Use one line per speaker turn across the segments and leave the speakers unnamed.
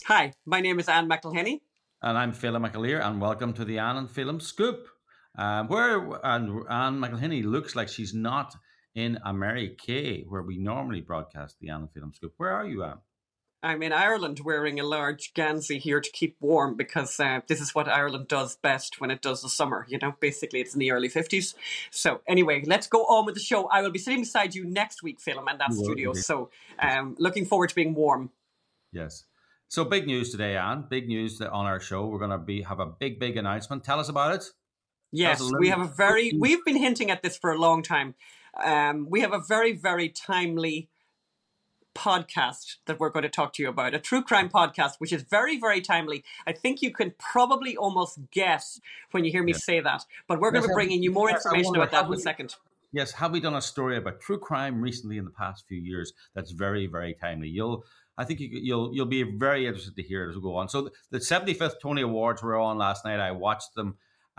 Hi, my name is Anne McElhinney.
And I'm Phelim McAleer, and welcome to the Anne and Phelim Scoop, where Anne McElhinney looks like she's not in America, where we normally broadcast the Anne and Phelim Scoop. Where are you, Anne?
I'm in Ireland wearing a large Gansey here to keep warm because this is what Ireland does best when it does the summer. Basically it's in the early 50s. So anyway, let's go on with the show. I will be sitting beside you next week, Phelim, in that studio.
Indeed.
So looking forward to being warm.
Yes. So big news today, Anne. Big news on our show. We're going to have a big announcement. Tell us about it.
Yes, we've been hinting at this for a long time. We have a very, very timely podcast that we're going to talk to you about, a true crime podcast, which is very, very timely. I think you can probably almost guess when you hear me say that, but we're going to be bringing you more information about that in a second.
Yes, have we done a story about true crime recently in the past few years that's very, very timely? I think you'll be very interested to hear it as we go on. So the 75th Tony Awards were on last night. I watched them.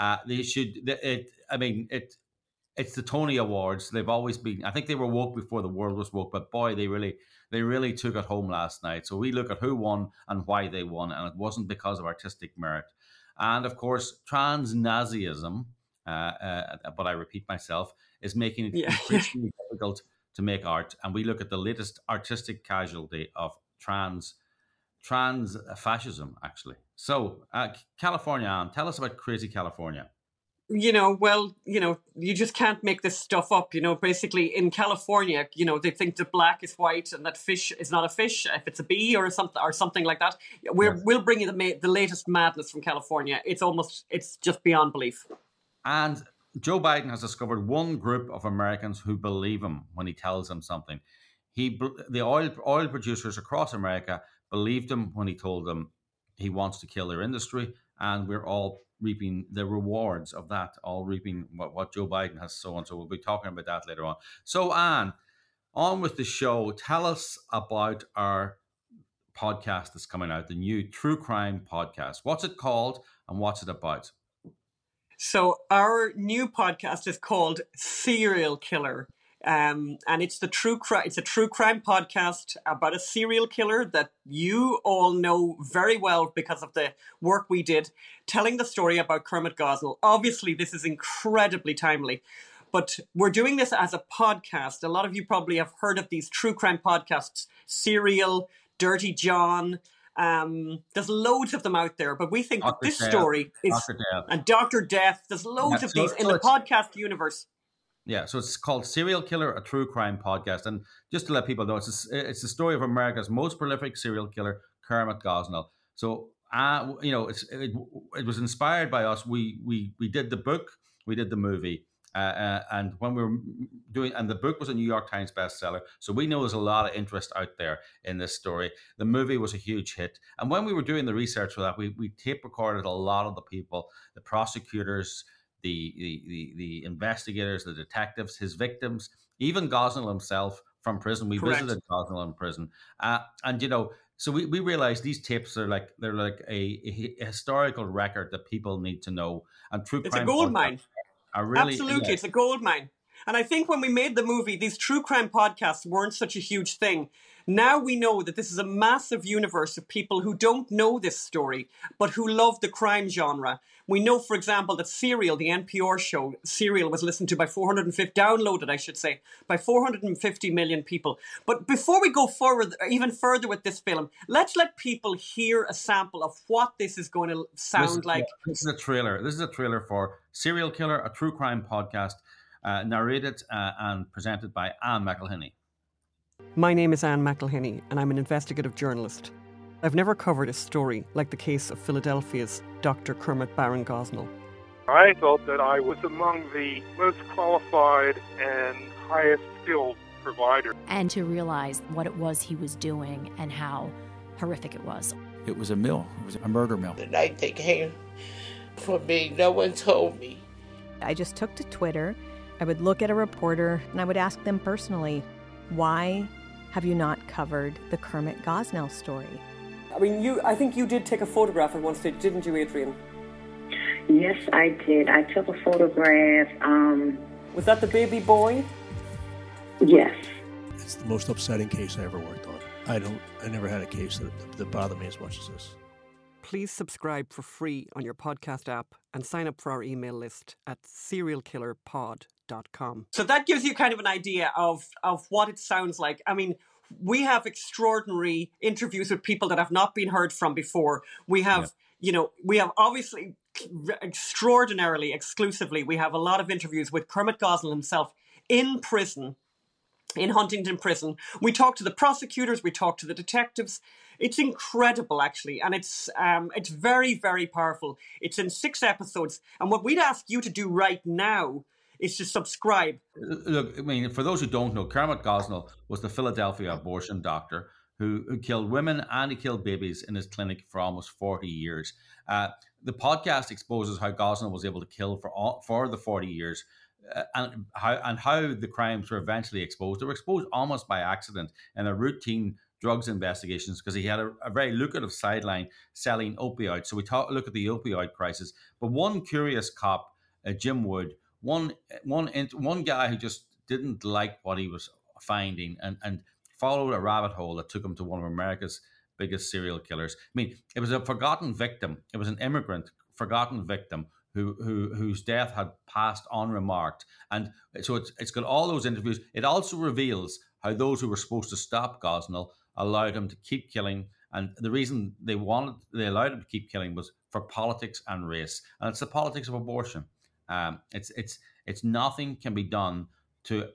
It's the Tony Awards. They've always been. I think they were woke before the world was woke, but boy, they really took it home last night. So we look at who won and why they won, and it wasn't because of artistic merit. And of course, trans-Nazism, but I repeat myself, is making it increasingly difficult to make art. And we look at the latest artistic casualty of trans fascism, actually. So, California, tell us about crazy California.
You just can't make this stuff up. Basically in California, they think that black is white and that fish is not a fish if it's a bee or something like that. We'll bring you the latest madness from California. It's just beyond belief.
And Joe Biden has discovered one group of Americans who believe him when he tells them something. The oil producers across America believed him when he told them he wants to kill their industry, and we're all reaping the rewards of that, all reaping what Joe Biden has so on. So we'll be talking about that later on. So Anne, on with the show. Tell us about our podcast that's coming out, the new True Crime podcast. What's it called and what's it about?
So our new podcast is called Serial Killer. And it's a true crime podcast about a serial killer that you all know very well because of the work we did, telling the story about Kermit Gosnell. Obviously, this is incredibly timely, but we're doing this as a podcast. A lot of you probably have heard of these true crime podcasts, Serial, Dirty John. There's loads of them out there, but we think that this story is Dr. Death. There's loads of these in the podcast universe.
Yeah, so it's called Serial Killer, a true crime podcast. And just to let people know, it's the story of America's most prolific serial killer, Kermit Gosnell. So, it was inspired by us. We did the book, we did the movie. And when we were and the book was a New York Times bestseller. So we know there's a lot of interest out there in this story. The movie was a huge hit. And when we were doing the research for that, we tape recorded a lot of the people, the prosecutors, the investigators, the detectives, his victims, even Gosnell himself from prison. We visited Gosnell in prison, so we realized these tapes are they're like a historical record that people need to know. And true crime,
it's a gold mine. Absolutely, it's a gold mine. And I think when we made the movie, these true crime podcasts weren't such a huge thing. Now we know that this is a massive universe of people who don't know this story, but who love the crime genre. We know, for example, that Serial, the NPR show, Serial was listened to by downloaded, I should say, by 450 million people. But before we go even further with this film, let's let people hear a sample of what this is going to sound like.
This is a trailer. This is a trailer for Serial Killer, a true crime podcast, narrated and presented by Anne McElhinney.
My name is Anne McElhinney, and I'm an investigative journalist. I've never covered a story like the case of Philadelphia's Dr. Kermit Baron Gosnell.
I thought that I was among the most qualified and highest skilled providers.
And to realize what it was he was doing and how horrific it was.
It was a mill. It was a murder mill.
The night they came for me, no one told me.
I just took to Twitter. I would look at a reporter and I would ask them personally, why have you not covered the Kermit Gosnell story?
I mean, I think you did take a photograph at one stage, didn't you, Adrian?
Yes, I did. I took a photograph.
Was that the baby boy?
Yes.
It's the most upsetting case I ever worked on. I never had a case that bothered me as much as this.
Please subscribe for free on your podcast app and sign up for our email list at serialkillerpod.com. So that gives you kind of an idea of what it sounds like. I mean, we have extraordinary interviews with people that have not been heard from before. We have, we have obviously extraordinarily, exclusively, we have a lot of interviews with Kermit Gosnell himself in prison, in Huntington Prison. We talk to the prosecutors, we talk to the detectives. It's incredible, actually, and it's very, very powerful. It's in 6 episodes, and what we'd ask you to do right now is to subscribe.
Look, I mean, for those who don't know, Kermit Gosnell was the Philadelphia abortion doctor who killed women and he killed babies in his clinic for almost 40 years. The podcast exposes how Gosnell was able to kill for the 40 years. And how the crimes were eventually exposed. They were exposed almost by accident in a routine drugs investigations because he had a very lucrative sideline selling opioids. So we look at the opioid crisis. But one curious cop, Jim Wood, one guy who just didn't like what he was finding and followed a rabbit hole that took him to one of America's biggest serial killers. I mean, it was a forgotten victim. It was an immigrant, forgotten victim whose death had passed unremarked. And so it's got all those interviews. It also reveals how those who were supposed to stop Gosnell allowed him to keep killing. And the reason they allowed him to keep killing was for politics and race. And it's the politics of abortion. It's nothing can be done to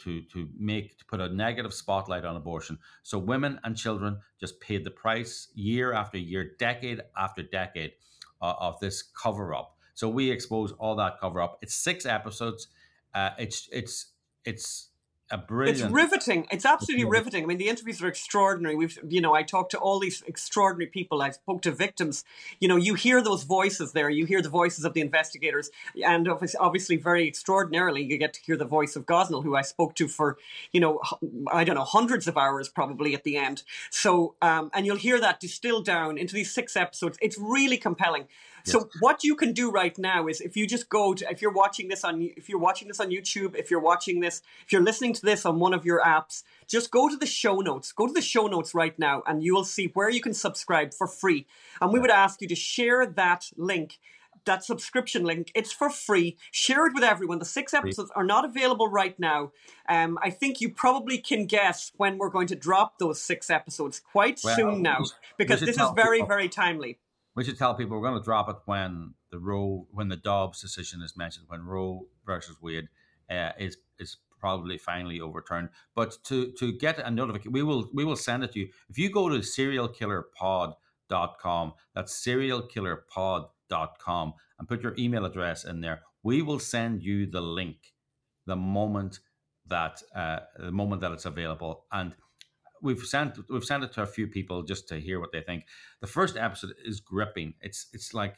put a negative spotlight on abortion. So women and children just paid the price year after year, decade after decade of this cover up. So we expose all that cover up. It's 6 episodes. It's a brilliant.
It's riveting. It's absolutely riveting. I mean, the interviews are extraordinary. I talked to all these extraordinary people. I spoke to victims. You hear those voices there. You hear the voices of the investigators, and obviously, very extraordinarily, you get to hear the voice of Gosnell, who I spoke to for, I don't know, hundreds of hours probably at the end. So, and you'll hear that distilled down into these 6 episodes. It's really compelling. So what you can do right now is if you just if you're watching this on YouTube, if you're listening to this on one of your apps, just go to the show notes. Go to the show notes right now and you will see where you can subscribe for free. And we would ask you to share that link, that subscription link. It's for free. Share it with everyone. The 6 episodes are not available right now. I think you probably can guess when we're going to drop those 6 episodes quite soon now, because this is very, very timely.
We should tell people we're going to drop it when the Dobbs decision is mentioned, when Roe versus Wade is probably finally overturned. But to get a notification, we will send it to you. If you go to serialkillerpod.com, that's serialkillerpod.com, and put your email address in there, we will send you the link the moment that it's available. And We've sent it to a few people just to hear what they think. The first episode is gripping. It's like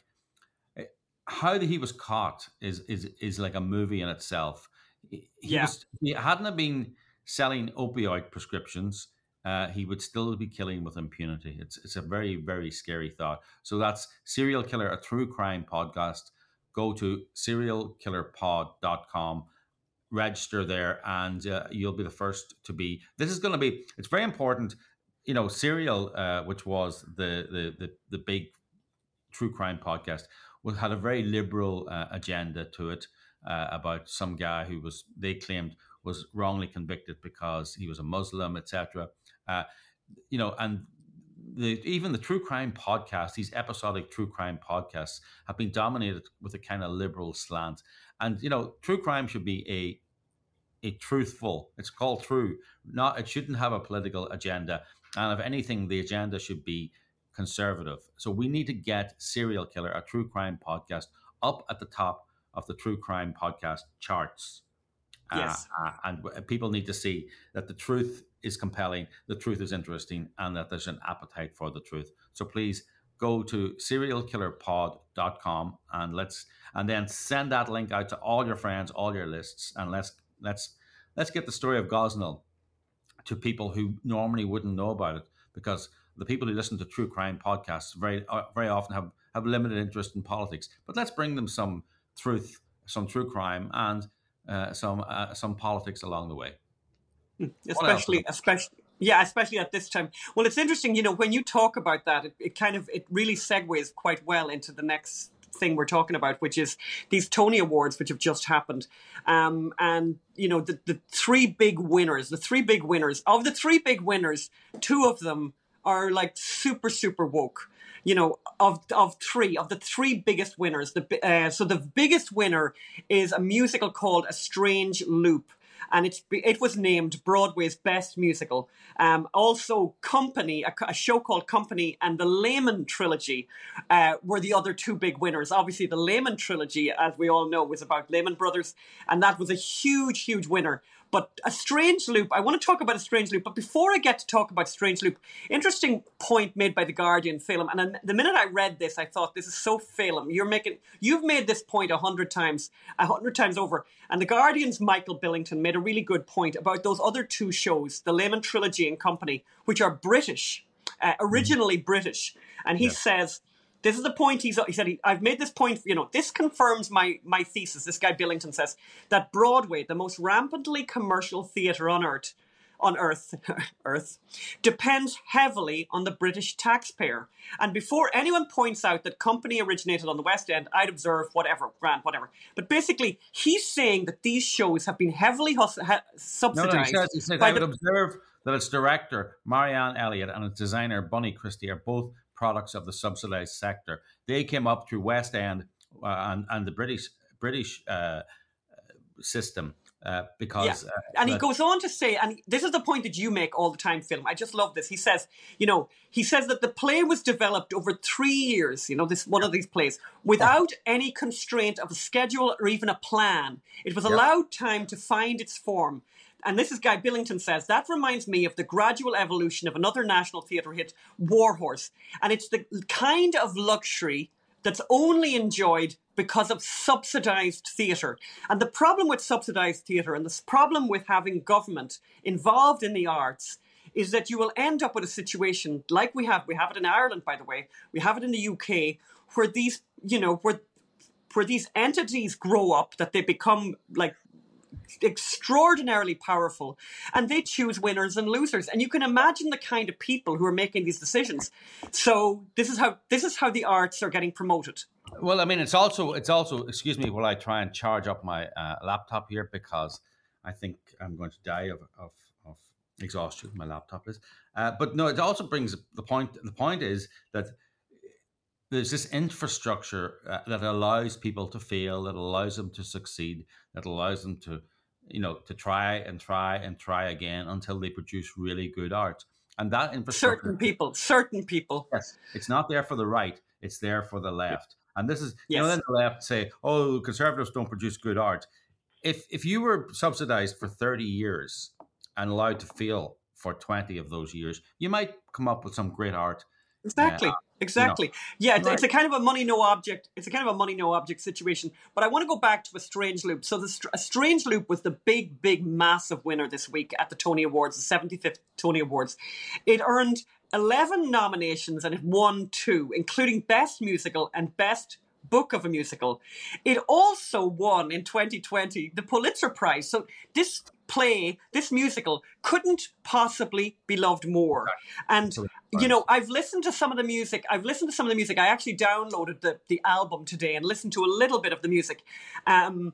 how he was caught is like a movie in itself. He hadn't have been selling opioid prescriptions, he would still be killing with impunity. It's a very, very scary thought. So that's Serial Killer, a true crime podcast. Go to serialkillerpod.com. Register there, and you'll be the first to be. It's very important. Serial, which was the big true crime podcast, had a very liberal agenda to it about some guy who they claimed was wrongly convicted because he was a Muslim, etc. And even the true crime podcast, these episodic true crime podcasts, have been dominated with a kind of liberal slant. And true crime should be a truthful. It's called true. It shouldn't have a political agenda. And if anything, the agenda should be conservative. So we need to get Serial Killer, a true crime podcast, up at the top of the true crime podcast charts.
Yes.
And people need to see that the truth is compelling, the truth is interesting, and that there's an appetite for the truth. So please go to serialkillerpod.com and then send that link out to all your friends, all your lists, and let's get the story of Gosnell to people who normally wouldn't know about it, because the people who listen to true crime podcasts very often have limited interest in politics. But let's bring them some truth, some true crime, and some politics along the way.
especially at this time. Well, it's interesting, when you talk about that, it really segues quite well into the next thing we're talking about, which is these Tony Awards, which have just happened. And, the three big winners, of the three big winners, two of them are like super, super woke. Of the three biggest winners, so the biggest winner is a musical called A Strange Loop, and it was named Broadway's best musical. Also, Company, a show called Company, and the Lehman Trilogy were the other two big winners. Obviously, the Lehman Trilogy, as we all know, was about Lehman Brothers, and that was a huge, huge winner. But A Strange Loop, I want to talk about A Strange Loop. But before I get to talk about Strange Loop, interesting point made by The Guardian, Phelim. And the minute I read this, I thought, this is so Phelim. You've made this point 100 times over. And The Guardian's Michael Billington made a really good point about those other two shows, the Lehman Trilogy and Company, which are British, originally British. And he says, this is the point he said, I've made this point, this confirms my thesis, this guy Billington says, that Broadway, the most rampantly commercial theatre on earth, depends heavily on the British taxpayer. And before anyone points out that Company originated on the West End, I'd observe whatever. But basically, he's saying that these shows have been heavily subsidized.
No, he says I would observe that its director, Marianne Elliott, and its designer, Bunny Christie, are both products of the subsidized sector. They came up through West End and the British system because... Yeah.
And he goes on to say, and this is the point that you make all the time, Phelim. I just love this. He says, that the play was developed over 3 years, one of these plays, without any constraint of a schedule or even a plan. It was allowed time to find its form. And this is Guy Billington says, that reminds me of the gradual evolution of another national theatre hit, Warhorse. And it's the kind of luxury that's only enjoyed because of subsidized theatre. And the problem with subsidized theatre and the problem with having government involved in the arts is that you will end up with a situation like we have it in Ireland, by the way, we have it in the UK, where these, where these entities grow up, that they become like extraordinarily powerful, and they choose winners and losers, and you can imagine the kind of people who are making these decisions. So this is how the arts are getting promoted.
Well, I mean, it's also excuse me while I try and charge up my laptop here, because I think I'm going to die of exhaustion. My laptop is, but no, it also brings the point. The point is that there's this infrastructure that allows people to fail, that allows them to succeed, that allows them to, to try again until they produce really good art. And that infrastructure... Certain people. Yes. It's not there for the right. It's there for the left. And this is, then the left say, oh, conservatives don't produce good art. If you were subsidized for 30 years and allowed to fail for 20 of those years, you might come up with some great art.
Exactly. Yeah, it's a kind of a money no object. It's a kind of a money no object situation. But I want to go back to A Strange Loop. So A Strange Loop was the big, massive winner this week at the Tony Awards, the 75th Tony Awards. It earned 11 nominations and it won 2, including Best Musical and Best Book of a Musical. It also won in 2020 the Pulitzer Prize. So this musical couldn't possibly be loved more. And, I've listened to some of the music. I actually downloaded the album today and listened to a little bit of the music. And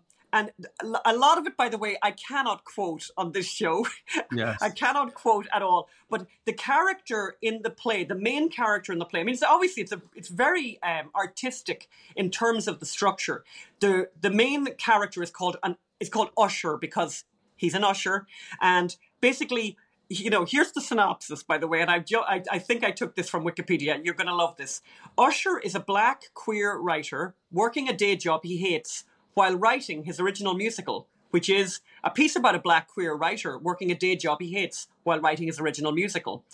a lot of it, by the way, I cannot quote on this show. Yes. I cannot quote at all. But the character in the play, the main character in the play, I mean, it's very artistic in terms of the structure. The main character is called Usher because he's an usher. And basically, here's the synopsis, by the way, and I think I took this from Wikipedia. You're going to love this. Usher is a black queer writer working a day job he hates while writing his original musical, which is a piece about a black queer writer working a day job he hates while writing his original musical.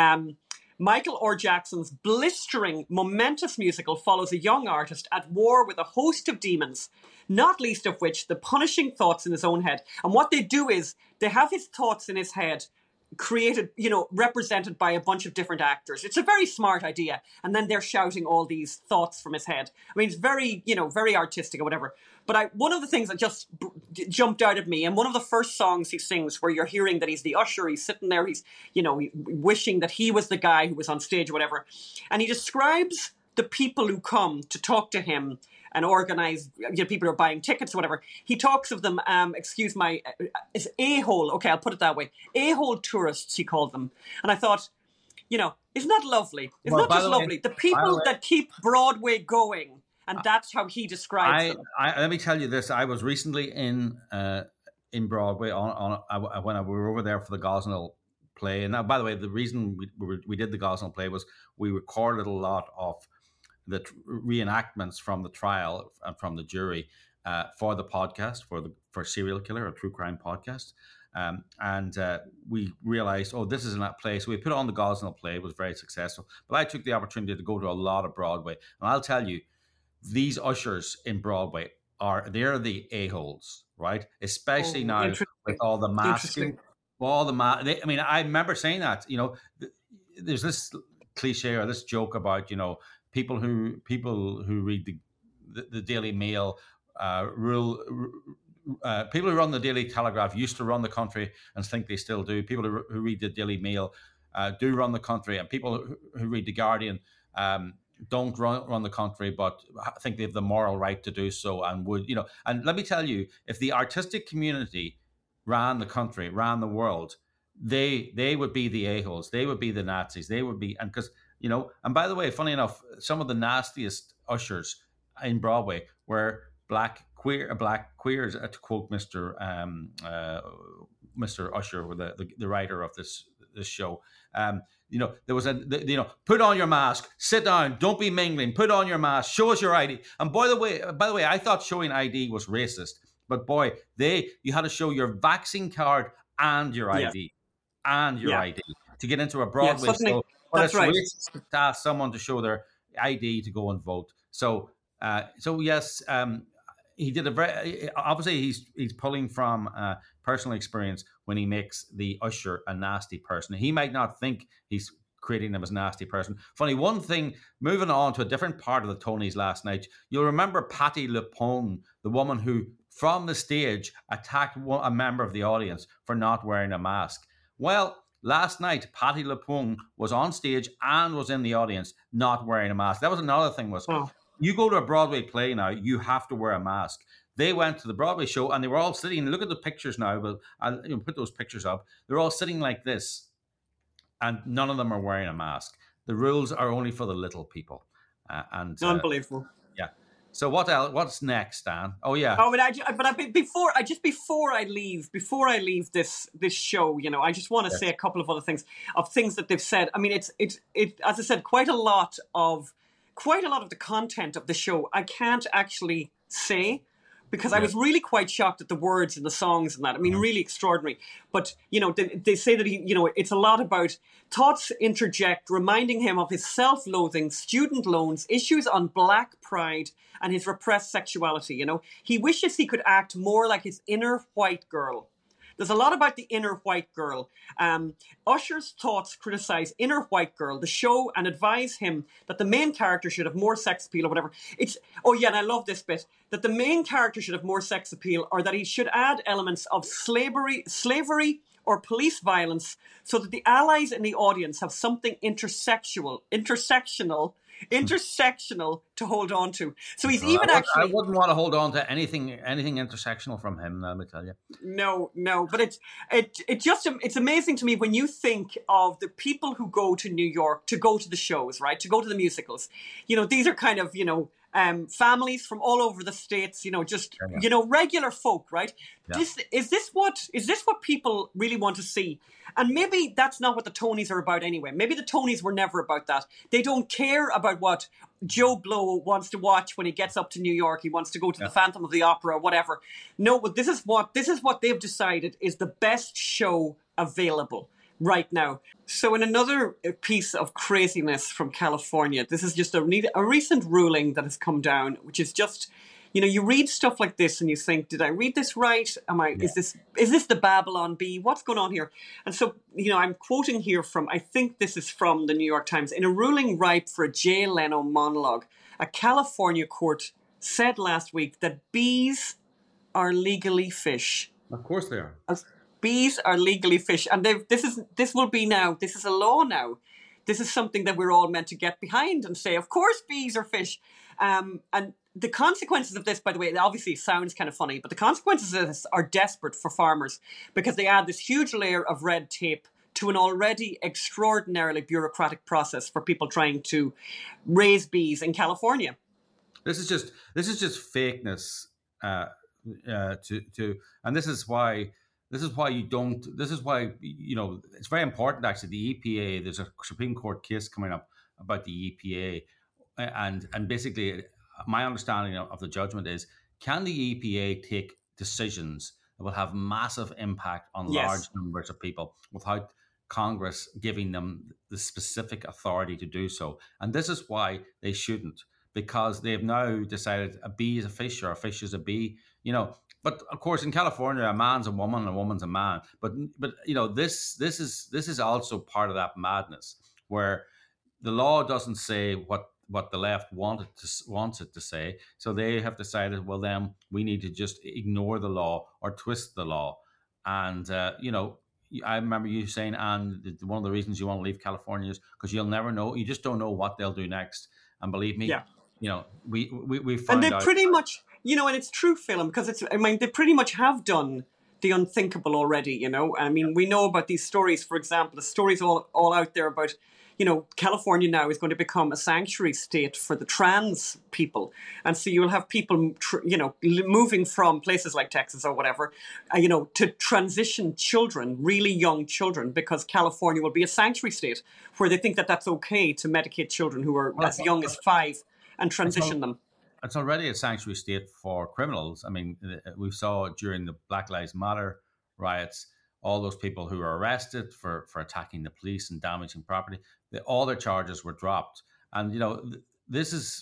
Michael R. Jackson's blistering, momentous musical follows a young artist at war with a host of demons, not least of which the punishing thoughts in his own head. And what they do is they have his thoughts in his head created, represented by a bunch of different actors. It's a very smart idea. And then they're shouting all these thoughts from his head. I mean, it's very, very artistic or whatever. But one of the things that just jumped out at me, and one of the first songs he sings where you're hearing that he's the usher, he's sitting there, he's, wishing that he was the guy who was on stage or whatever. And he describes the people who come to talk to him and organize, people who are buying tickets or whatever. He talks of them, it's a-hole, okay, I'll put it that way. A-hole tourists, he called them. And I thought, isn't that lovely? It's not just lovely. The people that keep Broadway going, and that's how he describes them.
Let me tell you this. I was recently in Broadway when we were over there for the Gosnell play. And now, by the way, the reason we did the Gosnell play was we recorded a lot of the reenactments from the trial and from the jury for the podcast, for Serial Killer, a true crime podcast. And we realized, this is in that play. So we put on the Gosnell play. It was very successful. But I took the opportunity to go to a lot of Broadway. And I'll tell you, these ushers in Broadway they're the a-holes, right? Especially now with all the masking. I remember saying that, there's this cliche or this joke about, people who read the Daily Mail people who run the Daily Telegraph used to run the country and think they still do. People who read the Daily Mail do run the country, and people who read the Guardian don't run the country, but I think they have the moral right to do so and would, And let me tell you, if the artistic community ran the country, ran the world, they would be the a-holes. They would be the Nazis. They would be, and because, and by the way, funny enough, some of the nastiest ushers in Broadway were black queers, to quote Mr. Usher, the writer of this show. There was put on your mask, sit down, don't be mingling, put on your mask, show us your ID. And by the way, I thought showing ID was racist, but boy, you had to show your vaccine card and your ID ID to get into a Broadway show. But it's racist to ask someone to show their ID to go and vote. So yes, he did obviously he's pulling from personal experience when he makes the usher a nasty person. He might not think he's creating them as a nasty person. Funny, one thing, moving on to a different part of the Tonys last night, you'll remember Patti LuPone, the woman who from the stage attacked a member of the audience for not wearing a mask. Well, last night, Patti LuPone was on stage and was in the audience not wearing a mask. That was another thing you go to a Broadway play now, you have to wear a mask. They went to the Broadway show and they were all sitting, look at the pictures now, but I'll put those pictures up. They're all sitting like this and none of them are wearing a mask. The rules are only for the little people.
Unbelievable.
Yeah. So what else? What's next, Dan? Oh yeah.
Oh, before I leave this show, I just want to say a couple of other things that they've said. I mean, it's as I said, quite a lot of the content of the show I can't actually say because I was really quite shocked at the words and the songs and that. I mean, really extraordinary. But, they say that it's a lot about thoughts interject, reminding him of his self-loathing, student loans, issues on black pride and his repressed sexuality. He wishes he could act more like his inner white girl. There's a lot about the inner white girl. Usher's thoughts criticize Inner White Girl, the show, and advise him that the main character should have more sex appeal or whatever. And I love this bit, that the main character should have more sex appeal or that he should add elements of slavery or police violence so that the allies in the audience have something intersectional to hold on to. So he's I
wouldn't want to hold on to anything intersectional from him, let me tell you.
No, but it's amazing to me when you think of the people who go to New York to go to the shows, right? To go to the musicals. These are kind of, families from all over the States, regular folk, right? Yeah. Is this what people really want to see? And maybe that's not what the Tonys are about anyway. Maybe the Tonys were never about that. They don't care about what Joe Blow wants to watch when he gets up to New York. He wants to go to the Phantom of the Opera or whatever. No, but this is what they've decided is the best show available right now. So in another piece of craziness from California, this is just a recent ruling that has come down, which is just you read stuff like this and you think, did I read this right? Is this the Babylon Bee? What's going on here? And so, I'm quoting here from, I think this is from the New York Times. In a ruling ripe for a Jay Leno monologue, a California court said last week that bees are legally fish.
Of course they are.
Bees are legally fish. And this is a law now. This is something that we're all meant to get behind and say, of course bees are fish. And the consequences of this, by the way, it obviously sounds kind of funny, but the consequences of this are desperate for farmers because they add this huge layer of red tape to an already extraordinarily bureaucratic process for people trying to raise bees in California.
This is just fakeness. And this is why it's very important. Actually, the EPA. There's a Supreme Court case coming up about the EPA, and basically, my understanding of the judgment is: can the EPA take decisions that will have massive impact on large numbers of people without Congress giving them the specific authority to do so? And this is why they shouldn't, because they've now decided a bee is a fish or a fish is a bee. But of course, in California, a man's a woman and a woman's a man. But this is also part of that madness where the law doesn't say what the left wants it to say. So they have decided, well, then we need to just ignore the law or twist the law. And I remember you saying, Anne, one of the reasons you want to leave California is because you'll never know. You just don't know what they'll do next. And believe me, we found
out. And they pretty much, and it's true, Phelim, because they pretty much have done the unthinkable already, I mean, we know about these stories, for example, the stories all out there about, California now is going to become a sanctuary state for the trans people. And so you'll have people, moving from places like Texas or whatever, to transition children, really young children, because California will be a sanctuary state where they think that that's okay to medicate children who are as young as 5 and transition them.
It's already a sanctuary state for criminals. I mean, we saw during the Black Lives Matter riots, all those people who were arrested for attacking the police and damaging property, all their charges were dropped. And, this is,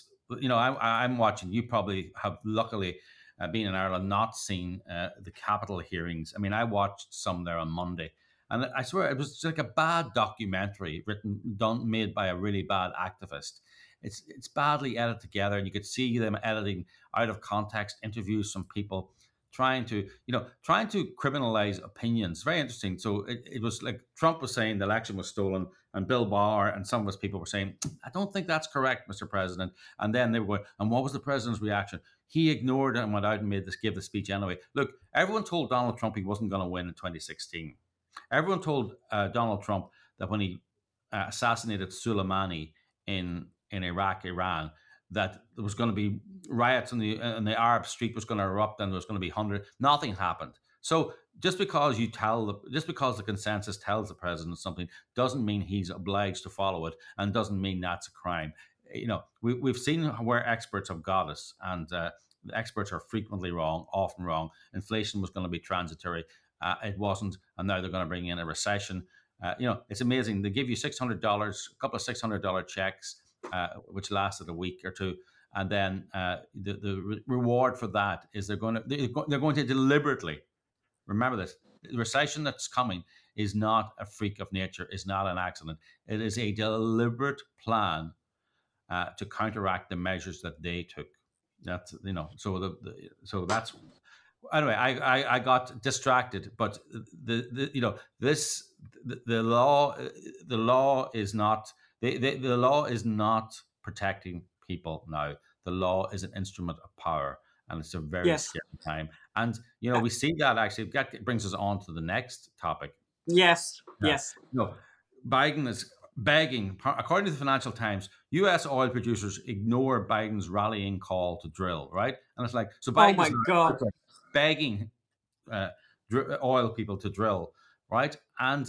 I'm watching, you probably have luckily been in Ireland, not seen the Capitol hearings. I mean, I watched some there on Monday. And I swear it was like a bad documentary made by a really bad activist. It's badly edited together, and you could see them editing out of context interviews from people trying to criminalize opinions. Very interesting. So it was like Trump was saying the election was stolen, and Bill Barr and some of his people were saying, I don't think that's correct, Mr. President. And then they were going, and what was the president's reaction? He ignored it and went out and gave the speech anyway. Look, everyone told Donald Trump he wasn't going to win in 2016. Everyone told Donald Trump that when he assassinated Soleimani in Iraq, Iran, that there was going to be riots and the Arab Street was going to erupt and there was going to be 100. Nothing happened. So just because the consensus tells the president something doesn't mean he's obliged to follow it, and doesn't mean that's a crime. We've seen where experts have got us, and the experts are frequently wrong, often wrong. Inflation was going to be transitory. It wasn't, and now they're going to bring in a recession. It's amazing. They give you $600, a couple of $600 checks, which lasted a week or two, and then the reward for that is they're going to deliberately, remember this, the recession that's coming is not a freak of nature, is not an accident. It is a deliberate plan to counteract the measures that they took. That's so that's. Anyway, I got distracted, but the law is not the law is not protecting people now. The law is an instrument of power, and it's a very scary time. And we see that actually. That brings us on to the next topic.
Yes.
Biden is begging, according to the Financial Times, U.S. oil producers ignore Biden's rallying call to drill. Right, and it's like so. Biden,
oh my God.
Begging oil people to drill, right? And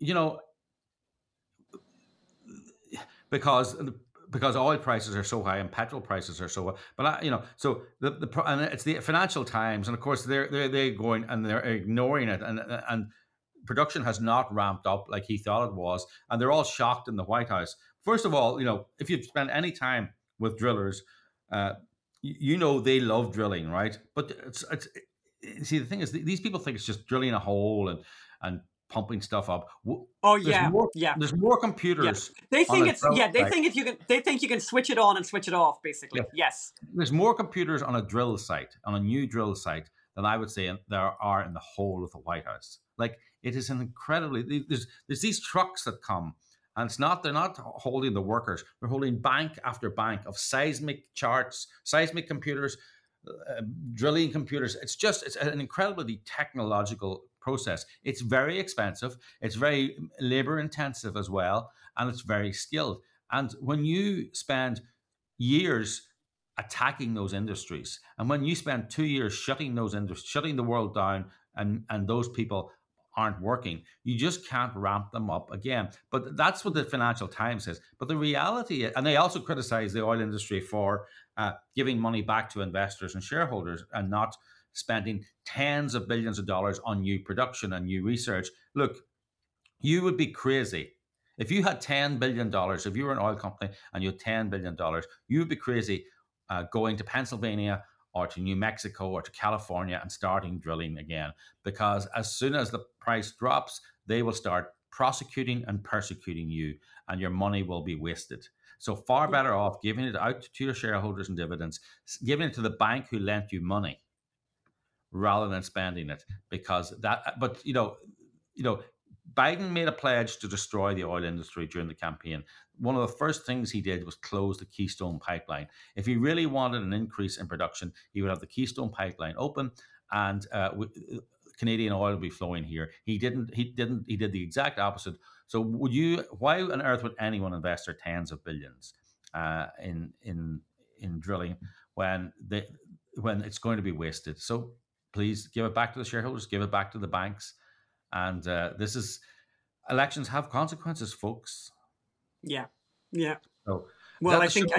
because oil prices are so high and petrol prices are so high, but so and it's the Financial Times, and of course they're going and they're ignoring it, and production has not ramped up like he thought it was, and they're all shocked in the White House. First of all, if you've spent any time with drillers, they love drilling, right? But see, the thing is, these people think it's just drilling a hole and pumping stuff up.
Oh
There's
yeah,
more.
yeah,
There's more
yeah.
computers.
They
on
think
a
it's
drill
They
site.
think they think you can switch it on and switch it off. Basically,
Yeah.
yes.
There's more computers on a drill site, on a new drill site, than I would say there are in the whole of the White House. Like, it is an incredibly. There's these trucks that come, and they're not holding the workers. They're holding bank after bank of seismic charts, seismic computers, drilling computers. It's an incredibly technological process. It's very expensive. It's very labor intensive as well, and it's very skilled. And when you spend years attacking those industries, and when you spend 2 years shutting the world down, and those people aren't working, you just can't ramp them up again. But that's what the Financial Times says. But the reality, and they also criticize the oil industry for giving money back to investors and shareholders and not spending tens of billions of dollars on new production and new research. Look, you would be crazy if you had $10 billion, if you were an oil company and you had $10 billion, you would be crazy going to Pennsylvania or to New Mexico or to California and starting drilling again. Because as soon as the price drops, they will start prosecuting and persecuting you, and your money will be wasted. So far better off giving it out to your shareholders and dividends, giving it to the bank who lent you money, rather than spending it. But Biden made a pledge to destroy the oil industry during the campaign. One of the first things he did was close the Keystone Pipeline. If he really wanted an increase in production, he would have the Keystone Pipeline open, and Canadian oil would be flowing here. He didn't. He did the exact opposite. So why on earth would anyone invest their tens of billions in drilling when it's going to be wasted? So please give it back to the shareholders, give it back to the banks. And elections have consequences, folks.
Yeah.
So,
well, I think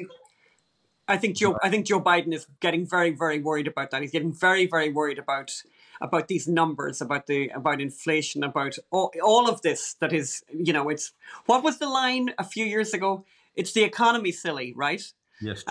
Joe Biden is getting very, very worried about that. He's getting very, very worried about these numbers, about inflation, about all of this. That is, it's what was the line a few years ago? It's the economy, silly, right?
Yes.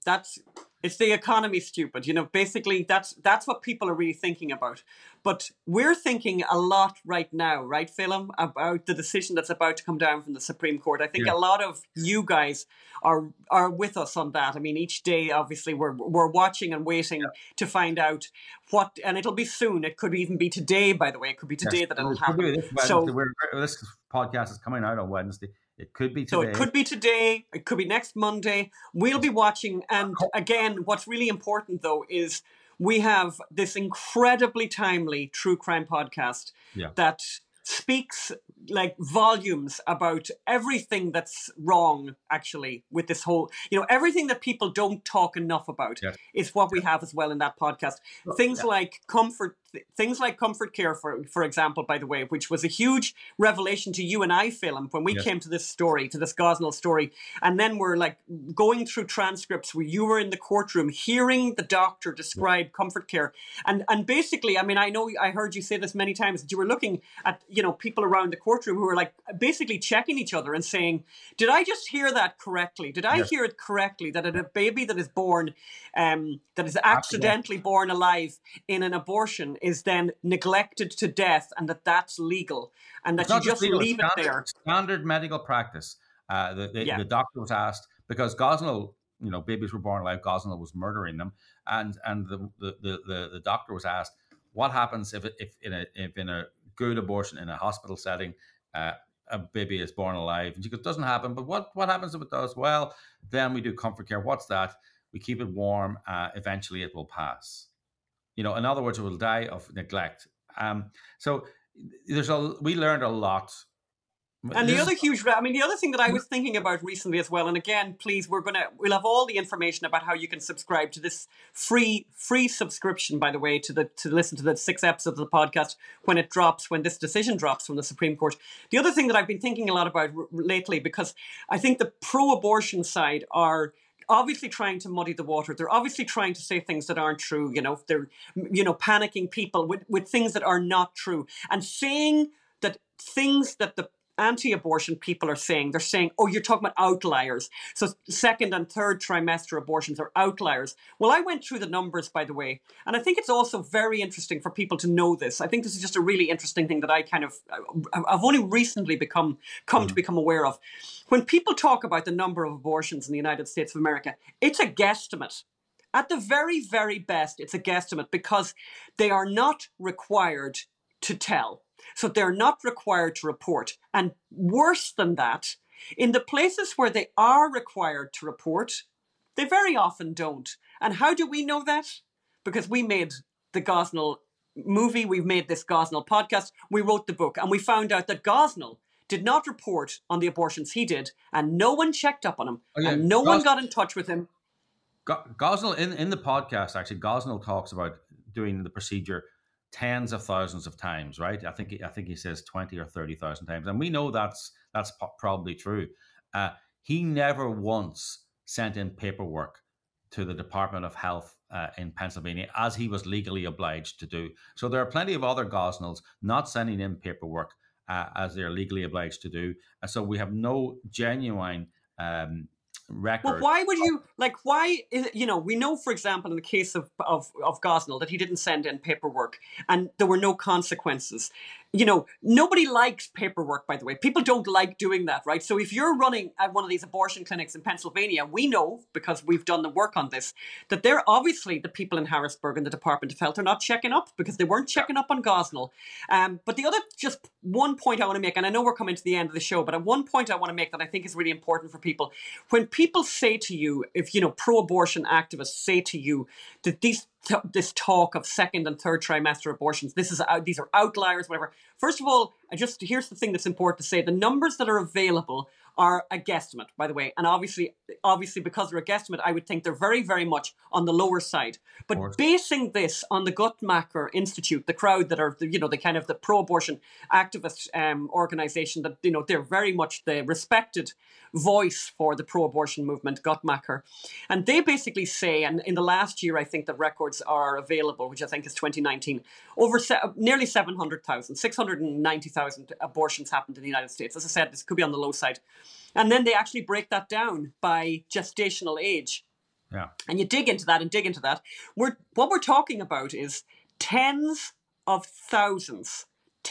It's the economy, stupid. Basically, that's what people are really thinking about. But we're thinking a lot right now, right, Phelim, about the decision that's about to come down from the Supreme Court. I think a lot of you guys are with us on that. I mean, each day, obviously, we're watching and waiting to find out what, and it'll be soon. It could even be today, by the way. It could be today that it'll happen.
This podcast is coming out on Wednesday. It could be today.
So it could be today. It could be next Monday. We'll be watching. And again, what's really important, though, is we have this incredibly timely true crime podcast that speaks like volumes about everything that's wrong, actually, with this whole, everything that people don't talk enough about is what we have as well in that podcast. Things like comfort care, for example, by the way, which was a huge revelation to you and I, Phelim, when we came to this story, to this Gosnell story. And then we're like going through transcripts where you were in the courtroom hearing the doctor describe comfort care. And basically, I mean, I heard you say this many times, that you were looking at, people around the courtroom who were like basically checking each other and saying, did I just hear that correctly? Did I hear it correctly that a baby that is born, that is accidentally born alive in an abortion is then neglected to death, and that's legal, and that you just leave it there?
Standard medical practice. The doctor was asked, because Gosnell, babies were born alive, Gosnell was murdering them, and the doctor was asked, what happens if in a good abortion in a hospital setting, a baby is born alive? And she goes, it doesn't happen. But what happens if it does? Well, then we do comfort care. What's that? We keep it warm. Eventually it will pass. In other words, it will die of neglect. So we learned a lot.
And the other thing that I was thinking about recently as well, and again, please, we'll have all the information about how you can subscribe to this free subscription, by the way, to listen to the 6 episodes of the podcast when this decision drops from the Supreme Court. The other thing that I've been thinking a lot about lately, because I think the pro-abortion side are obviously trying to muddy the water. They're obviously trying to say things that aren't true. They're panicking people with things that are not true, and saying that things that anti-abortion people are saying, they're saying, oh, you're talking about outliers. So second and third trimester abortions are outliers. Well, I went through the numbers, by the way, and I think it's also very interesting for people to know this. I think this is just a really interesting thing that I've only recently come to become aware of. When people talk about the number of abortions in the United States of America, it's a guesstimate. At the very, very best, it's a guesstimate because they are not required to tell. So they're not required to report. And worse than that, in the places where they are required to report, they very often don't. And how do we know that? Because we made the Gosnell movie, we've made this Gosnell podcast, we wrote the book, and we found out that Gosnell did not report on the abortions he did, and no one checked up on him, and no one got in touch with him.
Gosnell, in the podcast, actually, Gosnell talks about doing the procedure tens of thousands of times, right? I think he says 20 or 30,000 times, and we know that's probably true. He never once sent in paperwork to the Department of Health in Pennsylvania, as he was legally obliged to do. So there are plenty of other Gosnells not sending in paperwork as they're legally obliged to do. So we have no genuine record.
Well, why would you, we know, for example, in the case of Gosnell, that he didn't send in paperwork and there were no consequences. Nobody likes paperwork, by the way. People don't like doing that, right? So if you're running at one of these abortion clinics in Pennsylvania, we know, because we've done the work on this, that they're obviously, the people in Harrisburg and the Department of Health are not checking up because they weren't checking up on Gosnell. But the other, just one point I want to make, and I know we're coming to the end of the show, but one point I want to make that I think is really important for people. When people say to you, if, pro-abortion activists say to you that this talk of second and third trimester abortions, these are outliers, whatever. First of all, here's the thing that's important to say. The numbers that are available are a guesstimate, by the way. And obviously, because they're a guesstimate, I would think they're very, very much on the lower side. But basing this on the Guttmacher Institute, the crowd that are, the kind of the pro-abortion activist organization that, they're very much the respected voice for the pro-abortion movement, Guttmacher. And they basically say, and in the last year, I think the records are available, which I think is 2019, nearly 700,000, 690,000 abortions happened in the United States. As I said, this could be on the low side. And then they actually break that down by gestational age.
Yeah.
And you dig into that. What we're talking about is tens of thousands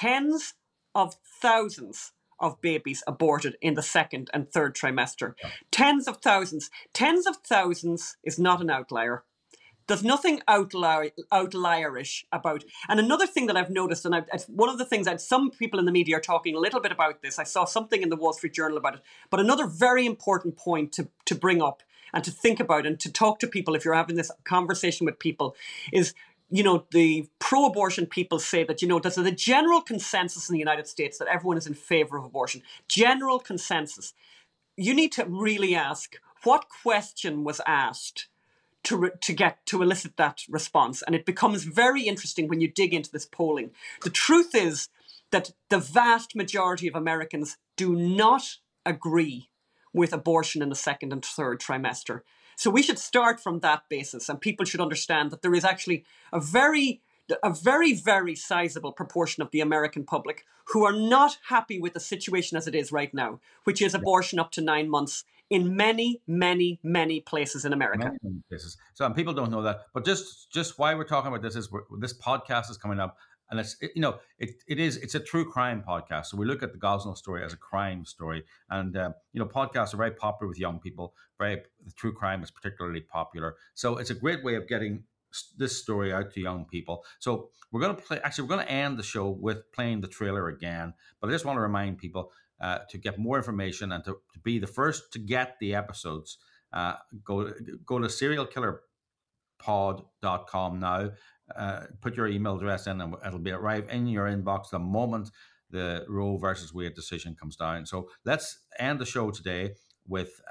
of babies aborted in the second and third trimester. Yeah. Tens of thousands. Tens of thousands is not an outlier. There's nothing outlierish about. And another thing that I've noticed, and one of the things that some people in the media are talking a little bit about this, I saw something in the Wall Street Journal about it, but another very important point to bring up and to think about and to talk to people if you're having this conversation with people is, the pro-abortion people say that, there's a general consensus in the United States that everyone is in favor of abortion. General consensus. You need to really ask, what question was asked to elicit that response? And it becomes very interesting when you dig into this polling. The truth is that the vast majority of Americans do not agree with abortion in the second and third trimester. So we should start from that basis, and people should understand that there is actually a very, very sizable proportion of the American public who are not happy with the situation as it is right now, which is abortion up to 9 months in many, many, many places in America.
Many places. So, and people don't know that. But just why we're talking about this is this podcast is coming up, and it's a true crime podcast. So we look at the Gosnell story as a crime story, and podcasts are very popular with young people. The true crime is particularly popular. So it's a great way of getting this story out to young people. So we're going to end the show with playing the trailer again. But I just want to remind people to get more information and to be the first to get the episodes. Go to serialkillerpod.com now. Put your email address in, and it'll arrive in your inbox the moment the Roe versus Wade decision comes down. So let's end the show today with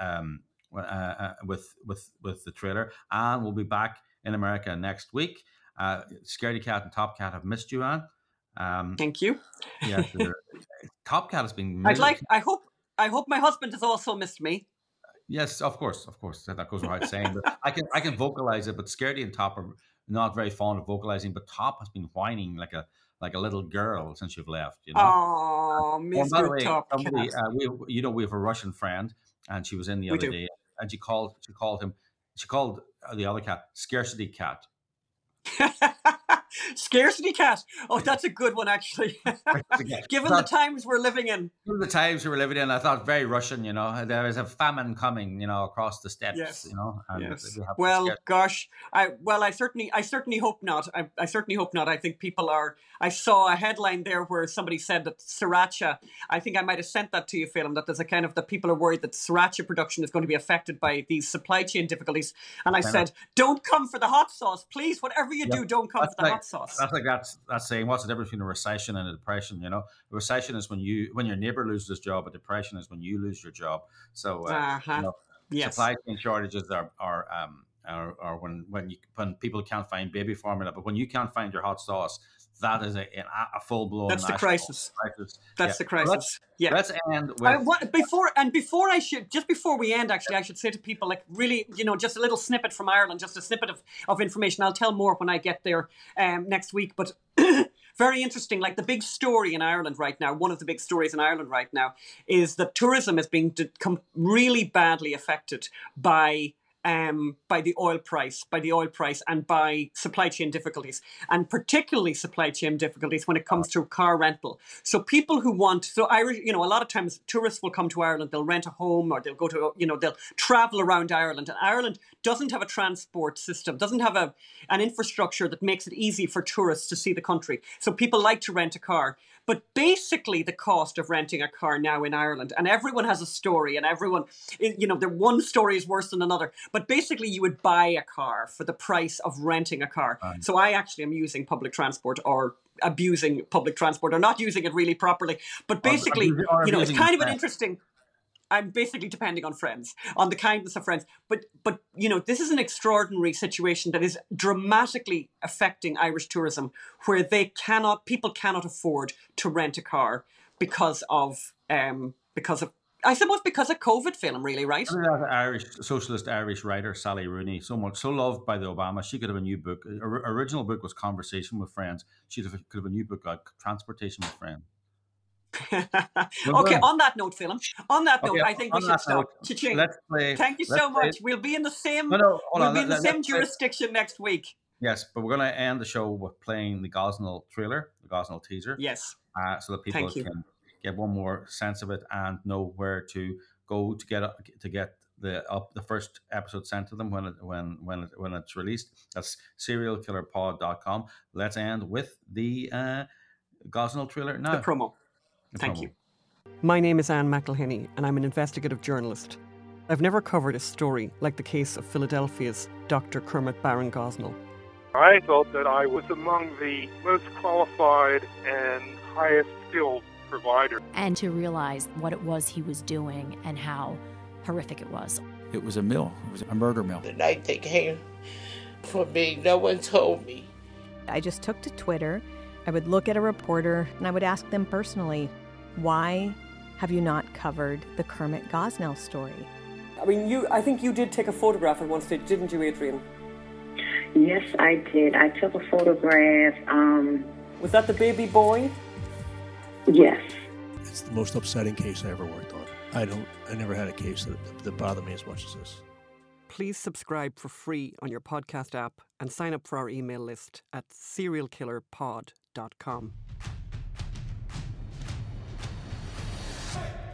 the trailer, and we'll be back in America next week. Scaredy Cat and Top Cat have missed you, Anne.
Thank you.
Yeah, Top Cat has been.
I hope my husband has also missed me.
Yes, of course. That goes without saying. But I can vocalize it, but Scaredy and Top are not very fond of vocalizing. But Top has been whining like a like a little girl since you've left. You know.
Oh,
And by the
Mr.
way,
Top
somebody,
Cat.
we have a Russian friend, and she was in the
We
other
do.
day, and she called the other cat Scarcity Cat.
Scarcity cat. Oh, that's a good one, actually. Given the times we're living in.
Given the times we were living in, I thought very Russian. You know, there is a famine coming. You know, across the steppes.
Yes.
You know, and
Yes.
we have
Well, gosh, I certainly hope not. I certainly hope not. I think people are. I saw a headline there where somebody said that sriracha. I think I might have sent that to you, Phelim. That there's a kind of that people are worried that sriracha production is going to be affected by these supply chain difficulties. And I said, don't come for the hot sauce, please. Whatever you do, don't come for the hot sauce.
That's saying what's the difference between a recession and a depression? You know, a recession is when your neighbor loses his job. A depression is when you lose your job. So you know,
yes.
Supply chain shortages are when people can't find baby formula, but when you can't find your hot sauce, that is a full blown.
That's the crisis. That's the crisis.
Let's end with
before we end. Actually, I should say to people, like, really, you know, just a little snippet from Ireland, just a snippet of information. I'll tell more when I get there next week, but. Very interesting. Like the big story in Ireland right now, one of the big stories in Ireland right now is that tourism is being really badly affected by the oil price, and by supply chain difficulties, and particularly supply chain difficulties when it comes to car rental. So people who Irish, you know, a lot of times tourists will come to Ireland, they'll rent a home, or they'll go to, you know, they'll travel around Ireland, and Ireland doesn't have a transport system, doesn't have an infrastructure that makes it easy for tourists to see the country. So people like to rent a car. But basically the cost of renting a car now in Ireland, and everyone has a story, and everyone, you know, one story is worse than another, but basically you would buy a car for the price of renting a car. Right. So I actually am using public transport, or abusing public transport, or not using it really properly. But basically, you know, it's kind of an interesting... I'm basically depending on friends, on the kindness of friends. But you know, this is an extraordinary situation that is dramatically affecting Irish tourism, where people cannot afford to rent a car because of I suppose because of COVID, Phelim, really, right?
Socialist Irish writer Sally Rooney, so loved by the Obama. She could have a new book. Her original book was Conversation with Friends. Could have a new book called Transportation with Friends.
Okay, on that note, Phelim, I think we should stop.
Let's play.
Thank you so much. We'll be in the same jurisdiction next week.
Yes, but we're going to end the show with playing the Gosnell trailer, the Gosnell teaser.
Yes.
So that people can get one more sense of it and know where to go to get the first episode sent to them when it's released. That's serialkillerpod.com. Let's end with the Gosnell trailer now.
The promo. Thank you. My name is Anne McElhinney, and I'm an investigative journalist. I've never covered a story like the case of Philadelphia's Dr. Kermit Baron Gosnell.
I thought that I was among the most qualified and highest skilled providers.
And to realize what it was he was doing and how horrific it was.
It was a mill. It was a murder mill.
The night they came for me, no one told me.
I just took to Twitter. I would look at a reporter and I would ask them personally, why have you not covered the Kermit Gosnell story?
I mean, I think you did take a photograph at one stage, didn't you, Adrian?
Yes, I did. I took a photograph.
Was that the baby boy?
Yes.
It's the most upsetting case I ever worked on. I never had a case that bothered me as much as this.
Please subscribe for free on your podcast app and sign up for our email list at serialkillerpod.com.